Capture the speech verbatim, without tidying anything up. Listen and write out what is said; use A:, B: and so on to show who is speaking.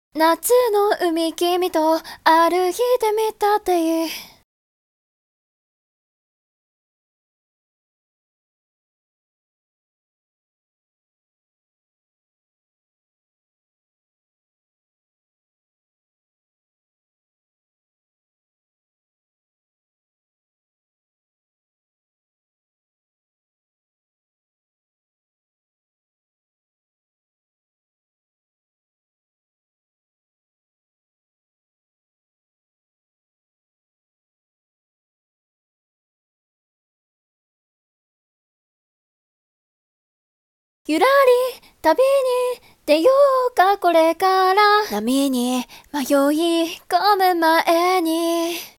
A: 夏の海君と歩いてみたっていい。ゆらり旅に出ようかこれから。波に迷い込む前に